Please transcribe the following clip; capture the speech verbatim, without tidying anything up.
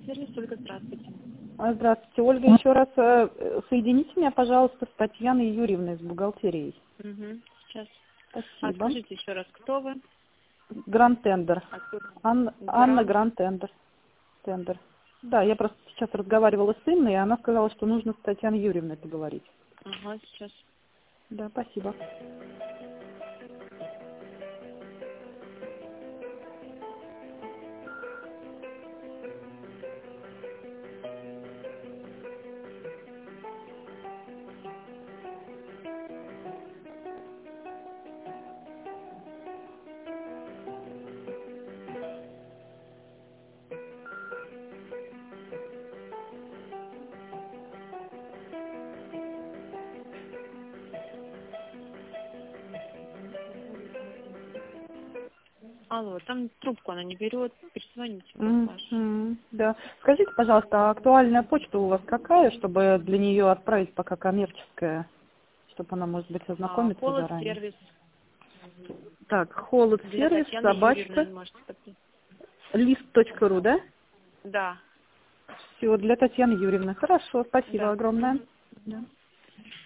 Холод-сервис, Ольга, здравствуйте. А, Здравствуйте, Ольга. Еще раз э, соедините меня, пожалуйста, с Татьяной Юрьевной, с бухгалтерией. Угу, сейчас. А Спасибо. скажите еще раз, кто вы? Гранд Тендер. Откуда? Анна, Анна Гранд. Гранд Тендер. Тендер. Да, я просто сейчас разговаривала с Инной, и она сказала, что нужно с Татьяной Юрьевной поговорить. Ага, сейчас. Да, спасибо. Алло, там трубку она не берет, перезвоните, М, ваш. м, Да. Скажите, пожалуйста, а актуальная почта у вас какая, чтобы для нее отправить пока коммерческая, чтобы она, может быть, А, ознакомиться заранее? холод-сервис Так, холод для сервис, Татьяны собачка, Юрьевны, можете подписать. лист точка ру, да? Да, Все, для Татьяны Юрьевны. Хорошо, спасибо да. огромное. Мгм. Да.